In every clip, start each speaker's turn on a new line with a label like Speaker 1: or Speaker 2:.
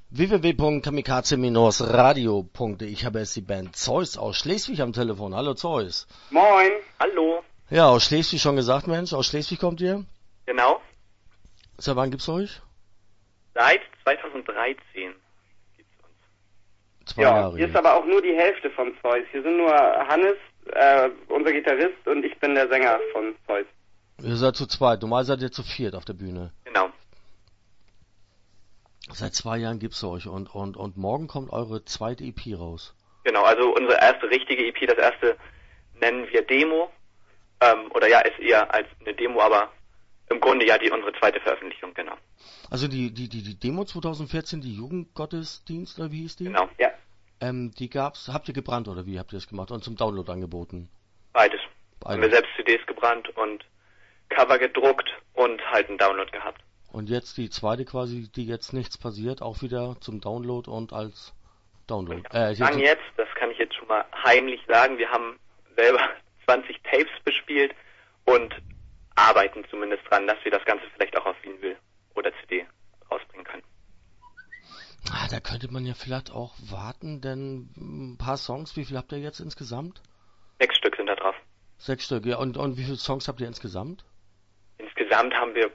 Speaker 1: www.kamikaze-radio.de. Ich habe jetzt die Band Zeus aus Schleswig am Telefon. Hallo Zeus.
Speaker 2: Moin.
Speaker 3: Hallo.
Speaker 1: Ja, aus Schleswig schon gesagt, Mensch. Aus Schleswig kommt ihr?
Speaker 3: Genau.
Speaker 1: Seit wann gibt's euch?
Speaker 3: Seit 2013 gibt's uns.
Speaker 1: 2 Jahre.
Speaker 2: Hier ist aber auch nur die Hälfte von Zeus. Hier sind nur Hannes, unser Gitarrist, und ich bin der Sänger von Zeus.
Speaker 1: Ihr seid zu zweit. Normal seid ihr zu viert auf der Bühne.
Speaker 3: Genau.
Speaker 1: Seit 2 Jahren gibt's euch und morgen kommt eure zweite EP raus.
Speaker 3: Genau, also unsere erste richtige EP, das erste nennen wir Demo. Oder ja, ist eher als eine Demo, aber im Grunde ja unsere zweite Veröffentlichung, genau.
Speaker 1: Also die Demo 2014, die Jugendgottesdienst, oder wie hieß die?
Speaker 3: Genau.
Speaker 2: Ja.
Speaker 1: Die habt ihr gebrannt oder wie habt ihr das gemacht und zum Download angeboten?
Speaker 3: Beides. Haben wir selbst CDs gebrannt und Cover gedruckt und halt einen Download gehabt.
Speaker 1: Und jetzt die zweite quasi, die jetzt nichts passiert, auch wieder zum Download und als Download.
Speaker 3: Das kann ich jetzt schon mal heimlich sagen, wir haben selber 20 Tapes bespielt und arbeiten zumindest dran, dass wir das Ganze vielleicht auch auf Vinyl oder CD rausbringen können.
Speaker 1: Da könnte man ja vielleicht auch warten, denn ein paar Songs, wie viel habt ihr jetzt insgesamt?
Speaker 3: 6 Stück sind da drauf.
Speaker 1: 6 Stück, ja. Und wie viele Songs habt ihr insgesamt?
Speaker 3: Insgesamt haben wir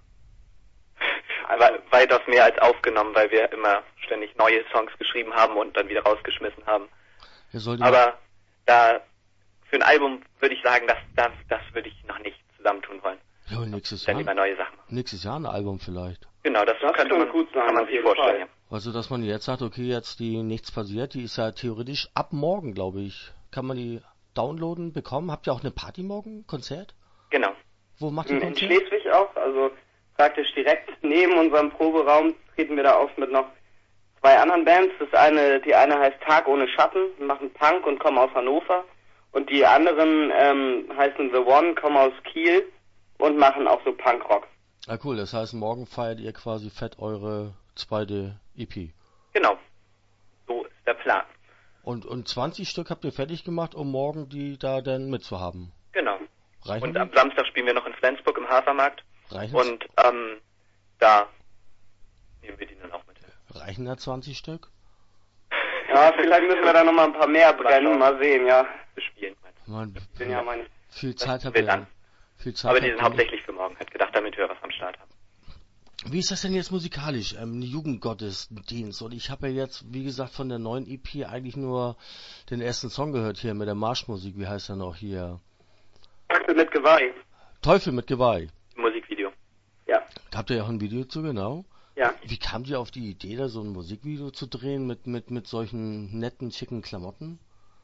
Speaker 3: weitaus mehr als aufgenommen, weil wir immer ständig neue Songs geschrieben haben und dann wieder rausgeschmissen haben. Aber da für ein Album würde ich sagen, das würde ich noch nicht zusammentun wollen.
Speaker 1: Ja, nächstes
Speaker 3: Jahr. Dann lieber neue Sachen.
Speaker 1: Nächstes Jahr ein Album vielleicht.
Speaker 3: Genau, das könnte man gut sagen, kann man sich vorstellen. Ja.
Speaker 1: Also, dass man jetzt sagt, okay, jetzt die nichts passiert, die ist ja theoretisch ab morgen, glaube ich. Kann man die downloaden, bekommen? Habt ihr auch eine Party morgen? Konzert?
Speaker 3: Genau.
Speaker 1: Wo macht ihr
Speaker 2: Konzert? In Schleswig auch, also praktisch direkt neben unserem Proberaum treten wir da auf mit noch 2 anderen Bands. Die eine heißt Tag ohne Schatten, machen Punk und kommen aus Hannover. Und die anderen heißen The One, kommen aus Kiel und machen auch so Punkrock.
Speaker 1: Ah, cool. Das heißt, morgen feiert ihr quasi fett eure zweite EP.
Speaker 3: Genau. So ist der Plan.
Speaker 1: Und 20 Stück habt ihr fertig gemacht, um morgen die da dann mitzuhaben?
Speaker 3: Genau.
Speaker 1: Reichen
Speaker 3: und
Speaker 1: die?
Speaker 3: am Samstag spielen wir noch in Flensburg im Hafermarkt.
Speaker 1: Reichen
Speaker 3: und da nehmen wir die dann auch mit.
Speaker 1: Reichen da 20 Stück?
Speaker 2: Ja, vielleicht müssen wir da noch mal ein paar mehr brennen. Mal sehen, ja.
Speaker 3: Bespielen.
Speaker 1: Viel Zeit habt ihr.
Speaker 3: Aber die sind hauptsächlich für morgen, hat gedacht, damit wir was am Start haben.
Speaker 1: Wie ist das denn jetzt musikalisch? Jugendgottesdienst. Und ich habe ja jetzt, wie gesagt, von der neuen EP eigentlich nur den ersten Song gehört hier mit der Marschmusik. Wie heißt er noch hier?
Speaker 2: Teufel mit Geweih.
Speaker 1: Teufel mit Geweih.
Speaker 3: Musikvideo.
Speaker 2: Ja.
Speaker 1: Da habt ihr ja auch ein Video zu, genau.
Speaker 2: Ja.
Speaker 1: Wie kamt ihr auf die Idee, da so ein Musikvideo zu drehen mit solchen netten, schicken Klamotten?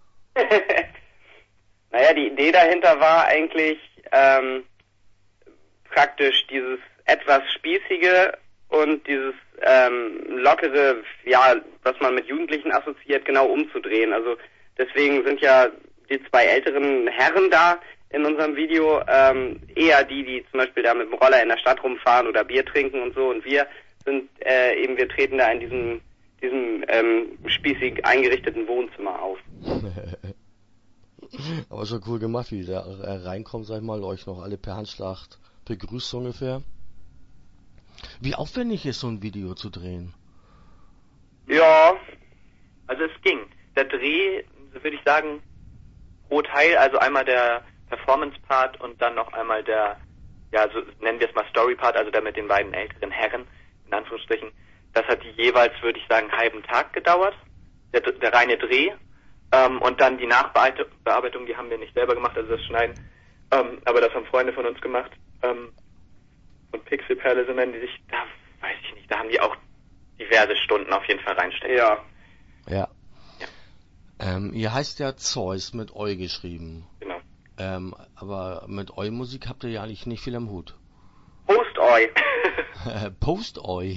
Speaker 2: Naja, die Idee dahinter war eigentlich praktisch dieses etwas Spießige und dieses lockere, ja, was man mit Jugendlichen assoziiert, genau umzudrehen. Also deswegen sind ja die 2 älteren Herren da in unserem Video eher die zum Beispiel da mit dem Roller in der Stadt rumfahren oder Bier trinken und so. Und wir sind wir treten da in diesem spießig eingerichteten Wohnzimmer auf.
Speaker 1: Aber schon cool gemacht, wie da reinkommt, sag ich mal, euch noch alle per Handschlag begrüßt ungefähr. Wie aufwendig ist so ein Video zu drehen?
Speaker 3: Ja, also es ging. Der Dreh, würde ich sagen, pro Teil, also einmal der Performance-Part und dann noch einmal der, ja, so nennen wir es mal Story-Part, also der mit den beiden älteren Herren, in Anführungsstrichen. Das hat jeweils, würde ich sagen, einen halben Tag gedauert, der reine Dreh. Und dann die Nachbearbeitung, die haben wir nicht selber gemacht, also das Schneiden, aber das haben Freunde von uns gemacht. Und Pixelperle, so nennen die sich, da weiß ich nicht, da haben die auch diverse Stunden auf jeden Fall reinstecken.
Speaker 1: Ja. Ihr heißt ja Zeus mit Eu geschrieben.
Speaker 3: Genau.
Speaker 1: Aber mit Eu-Musik habt ihr ja eigentlich nicht viel am Hut.
Speaker 2: Post-Eu.
Speaker 1: Post-Eu.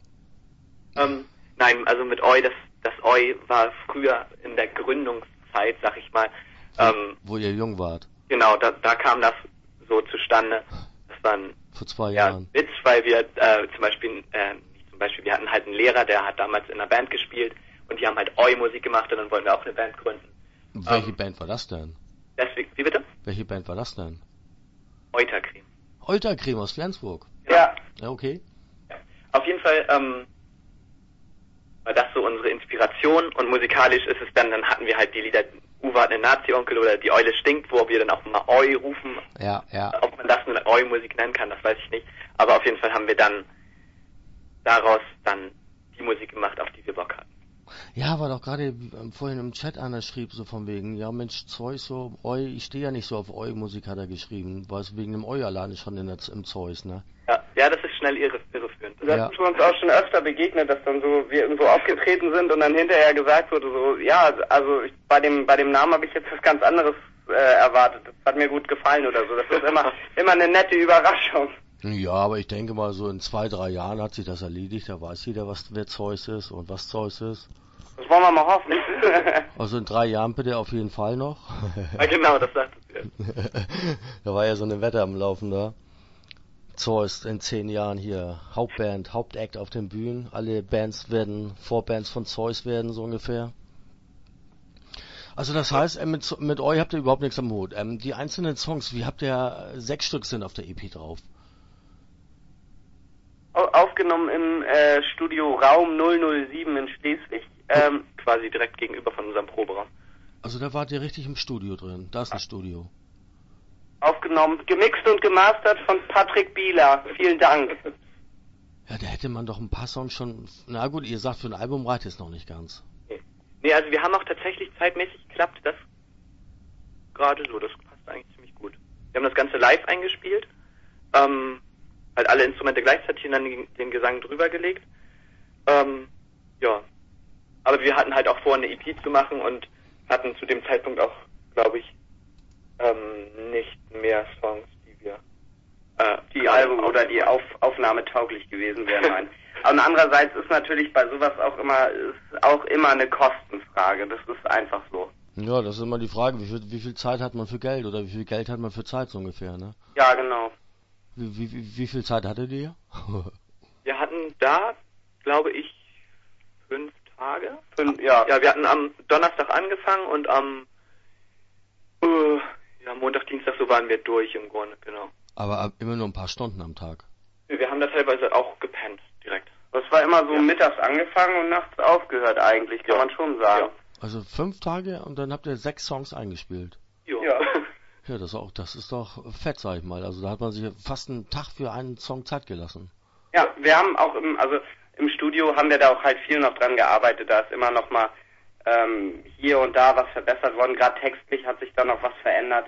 Speaker 3: Nein, also mit Eu, das Eu war früher in der Gründungszeit, sag ich mal.
Speaker 1: Wo ihr jung wart.
Speaker 3: Genau, da kam das so zustande. Das war
Speaker 1: vor 2 Jahren.
Speaker 3: Witz, weil wir zum Beispiel, wir hatten halt einen Lehrer, der hat damals in einer Band gespielt und die haben halt Eu-Musik gemacht und dann wollen wir auch eine Band gründen.
Speaker 1: Welche Band war das denn?
Speaker 3: Deswegen, wie bitte?
Speaker 1: Welche Band war das denn?
Speaker 3: Eutercreme.
Speaker 1: Eutercreme aus Flensburg?
Speaker 3: Ja.
Speaker 1: Ja, okay.
Speaker 3: Ja. Auf jeden Fall, war das so unsere Inspiration und musikalisch ist es dann hatten wir halt die Lieder Uwe hat einen Nazi-Onkel oder Die Eule stinkt, wo wir dann auch mal Oi rufen.
Speaker 1: Ja.
Speaker 3: Ob man das eine Oi-Musik nennen kann, das weiß ich nicht. Aber auf jeden Fall haben wir dann daraus dann die Musik gemacht, auf die wir Bock hatten.
Speaker 1: Ja, war doch gerade vorhin im Chat einer schrieb so von wegen, ja Mensch, Zeus so, Oi, ich stehe ja nicht so auf Oi-Musik, hat er geschrieben. War es wegen dem Oi alleine schon im Zeus, ne?
Speaker 3: Ja, das ist schnell irreführend.
Speaker 2: Das ist uns auch schon öfter begegnet, dass dann so wir irgendwo aufgetreten sind und dann hinterher gesagt wurde so, ja, also bei dem Namen habe ich jetzt was ganz anderes erwartet. Das hat mir gut gefallen oder so. Das ist immer eine nette Überraschung.
Speaker 1: Ja, aber ich denke mal, so in 2-3 Jahren hat sich das erledigt, da weiß jeder, wer Zeus ist und was Zeus ist.
Speaker 2: Das wollen wir mal hoffen.
Speaker 1: Also in 3 Jahren bitte auf jeden Fall noch.
Speaker 3: Ja, genau, das sagt es jetzt.
Speaker 1: Da war ja so eine Wette am Laufen da. Zeus in 10 Jahren hier Hauptband, Hauptact auf den Bühnen. Alle Bands werden Vorbands von Zeus werden, so ungefähr. Also das heißt, mit euch habt ihr überhaupt nichts am Hut. Die einzelnen Songs, wie habt ihr 6 Stück sind auf der EP drauf?
Speaker 2: Aufgenommen im Studio Raum 007 in Schleswig.
Speaker 3: Quasi direkt gegenüber von unserem Proberaum.
Speaker 1: Also da wart ihr richtig im Studio drin. Da ist ein Studio.
Speaker 2: Aufgenommen, gemixt und gemastert von Patrick Bieler. Vielen Dank.
Speaker 1: Ja, da hätte man doch ein paar Songs schon... Na gut, ihr sagt, für ein Album reicht es noch nicht ganz.
Speaker 3: Nee, also wir haben auch tatsächlich zeitmäßig geklappt, das gerade so, das passt eigentlich ziemlich gut. Wir haben das Ganze live eingespielt, halt alle Instrumente gleichzeitig und dann den Gesang drüber gelegt. Ja, aber wir hatten halt auch vor, eine EP zu machen und hatten zu dem Zeitpunkt auch, glaube ich, nicht mehr Songs,
Speaker 2: die Album oder die Aufnahme tauglich gewesen wären. Nein. Und andererseits ist natürlich bei sowas auch immer eine Kostenfrage. Das ist einfach so.
Speaker 1: Ja, das ist immer die Frage, wie viel Zeit hat man für Geld oder wie viel Geld hat man für Zeit so ungefähr, ne?
Speaker 2: Ja, genau.
Speaker 1: Wie viel Zeit hattet ihr?
Speaker 3: Wir hatten da, glaube ich, 5 Tage.
Speaker 2: Ja,
Speaker 3: wir hatten am Donnerstag angefangen und am Montag, Dienstag, so waren wir durch im Grunde, genau.
Speaker 1: Aber immer nur ein paar Stunden am Tag.
Speaker 3: Wir haben da teilweise auch gepennt, direkt.
Speaker 2: Das war immer so mittags angefangen und nachts aufgehört eigentlich, kann man schon sagen.
Speaker 3: Ja.
Speaker 1: Also 5 Tage und dann habt ihr 6 Songs eingespielt.
Speaker 3: Ja.
Speaker 1: Ja, das ist doch fett, sag ich mal. Also da hat man sich fast einen Tag für einen Song Zeit gelassen.
Speaker 2: Ja, wir haben auch im Studio haben wir da auch halt viel noch dran gearbeitet. Da ist immer noch mal hier und da was verbessert worden. Gerade textlich hat sich da noch was verändert.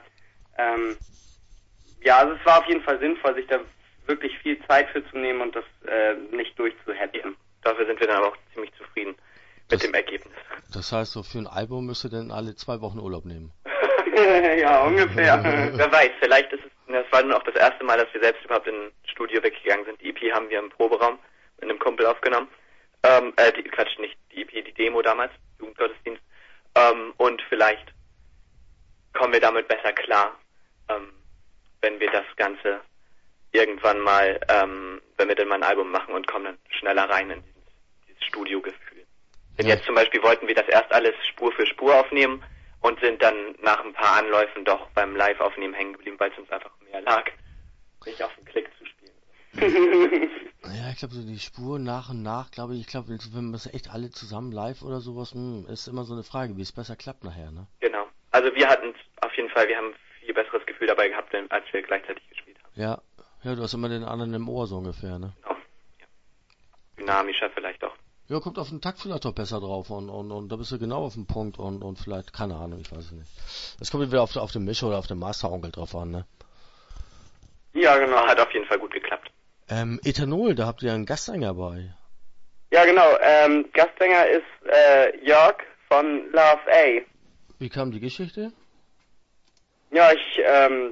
Speaker 2: Ja, also es war auf jeden Fall sinnvoll, sich da wirklich viel Zeit für zu nehmen und das nicht durchzuhetzen.
Speaker 3: Dafür sind wir dann aber auch ziemlich zufrieden mit dem Ergebnis.
Speaker 1: Das heißt, so für ein Album müsst ihr dann alle 2 Wochen Urlaub nehmen.
Speaker 2: Ja, ungefähr.
Speaker 3: Wer weiß, vielleicht ist es, das war nun auch das erste Mal, dass wir selbst überhaupt in ein Studio weggegangen sind. Die EP haben wir im Proberaum mit einem Kumpel aufgenommen. Nicht die EP, die Demo damals, Jugendgottesdienst. Und vielleicht kommen wir damit besser klar, wenn wir das Ganze irgendwann mal, wenn wir dann mal ein Album machen und kommen dann schneller rein in dieses Studiogefühl. Denn jetzt zum Beispiel wollten wir das erst alles Spur für Spur aufnehmen und sind dann nach ein paar Anläufen doch beim Live-Aufnehmen hängen geblieben, weil es uns einfach mehr lag, nicht auf den Klick zu spielen.
Speaker 1: Ja, ich glaube, so die Spur nach und nach, ich glaube, wenn wir es echt alle zusammen live oder sowas, ist immer so eine Frage, wie es besser klappt nachher, ne?
Speaker 3: Genau. Also wir hatten auf jeden Fall, wir haben ein viel besseres Gefühl dabei gehabt, als wir gleichzeitig gespielt haben.
Speaker 1: Ja, du hast immer den anderen im Ohr so ungefähr, ne?
Speaker 3: Genau. Ja. Dynamischer vielleicht auch.
Speaker 1: Ja, kommt auf den Takt vielleicht doch besser drauf und da bist du genau auf dem Punkt und vielleicht, keine Ahnung, ich weiß es nicht. Das kommt wieder auf den Mischer oder auf den Masteronkel drauf an, ne?
Speaker 2: Ja, genau.
Speaker 3: Hat auf jeden Fall gut geklappt.
Speaker 1: Ethanol, da habt ihr einen Gastsänger bei.
Speaker 2: Ja, genau. Gastsänger ist Jörg von Love A.
Speaker 1: Wie kam die Geschichte?
Speaker 2: Ja, ich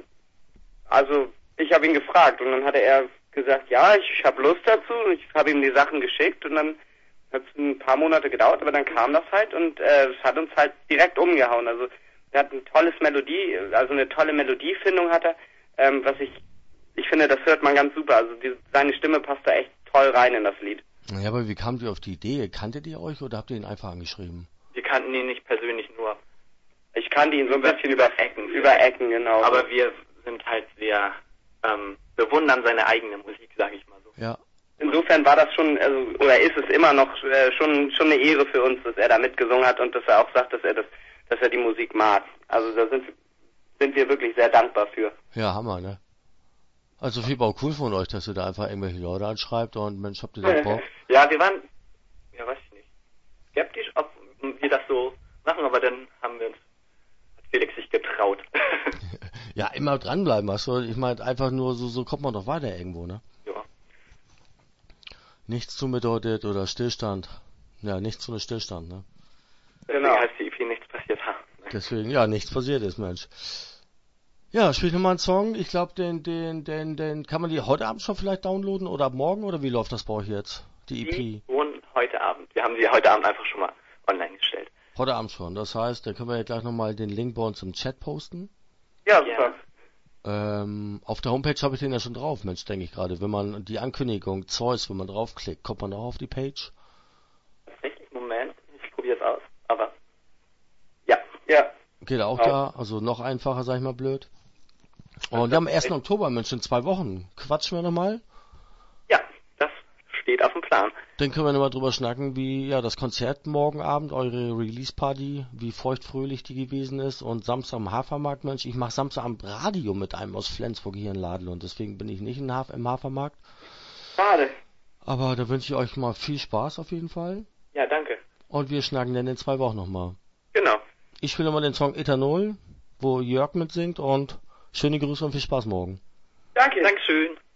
Speaker 2: habe ihn gefragt und dann hatte er gesagt, ja, ich habe Lust dazu. Ich habe ihm die Sachen geschickt und dann hat es ein paar Monate gedauert, aber dann kam das halt und es hat uns halt direkt umgehauen. Also er hat ein tolles Melodie, also eine tolle Melodiefindung hat er, was ich finde, das hört man ganz super. Also seine Stimme passt da echt toll rein in das Lied.
Speaker 1: Ja, aber wie kamt ihr auf die Idee? Kanntet ihr euch oder habt ihr ihn einfach angeschrieben?
Speaker 3: Wir kannten ihn nicht persönlich, nur.
Speaker 2: Ich kannte ihn so ein bisschen über Ecken. Über Ecken, genau.
Speaker 3: Aber wir sind halt sehr, bewundern seine eigene Musik, sag ich mal so.
Speaker 1: Ja.
Speaker 2: insofern war das schon, also, oder ist es immer noch schon eine Ehre für uns, dass er da mitgesungen hat und dass er auch sagt, dass er die Musik mag. Also da sind wir wirklich sehr dankbar für.
Speaker 1: Ja, Hammer, ne? Also viel auch cool von euch, dass ihr da einfach irgendwelche Leute anschreibt und Mensch, habt ihr da Bock?
Speaker 3: Ja, wir waren, ja weiß ich nicht, skeptisch, ob wir das so machen, aber dann hat Felix sich getraut.
Speaker 1: Ja, immer dranbleiben, weißt du? Ich meine, einfach nur so kommt man doch weiter irgendwo, ne?
Speaker 3: Ja.
Speaker 1: Nichts tun bedeutet oder Stillstand. Ja, nichts tun ist Stillstand, ne?
Speaker 3: Genau. Heißt die EP nichts passiert.
Speaker 1: Deswegen, ja, nichts passiert ist, Mensch. Ja, spielt nochmal einen Song. Ich glaube, den kann man die heute Abend schon vielleicht downloaden oder ab morgen oder wie läuft das bei euch jetzt? Die EP?
Speaker 3: Die wurden heute Abend. Wir haben sie heute Abend einfach schon mal online gestellt.
Speaker 1: Heute Abend schon. Das heißt, dann können wir ja gleich nochmal den Link bei uns im Chat posten.
Speaker 2: Ja, super.
Speaker 1: Auf der Homepage habe ich den ja schon drauf, Mensch, denke ich gerade. Wenn man die Ankündigung Zeus, wenn man draufklickt, kommt man auch auf die Page.
Speaker 3: Tatsächlich, Moment, ich probiere es aus, aber
Speaker 2: ja.
Speaker 1: Geht auch da, also noch einfacher, sag ich mal blöd. Und wir haben am 1. Oktober, Mensch, in 2 Wochen. Quatschen wir nochmal?
Speaker 3: Ja, das steht auf dem Plan.
Speaker 1: Dann können wir nochmal drüber schnacken, wie ja das Konzert morgen Abend, eure Release-Party, wie feuchtfröhlich die gewesen ist. Und Samstag am Hafermarkt, Mensch, ich mache Samstagabend Radio mit einem aus Flensburg hier in Laden und deswegen bin ich nicht im Hafermarkt.
Speaker 2: Schade.
Speaker 1: Aber da wünsche ich euch mal viel Spaß auf jeden Fall.
Speaker 3: Ja, danke.
Speaker 1: Und wir schnacken dann in 2 Wochen nochmal.
Speaker 3: Genau.
Speaker 1: Ich spiele nochmal den Song Ethanol, wo Jörg mitsingt und schöne Grüße und viel Spaß morgen.
Speaker 2: Danke.
Speaker 3: Dankeschön.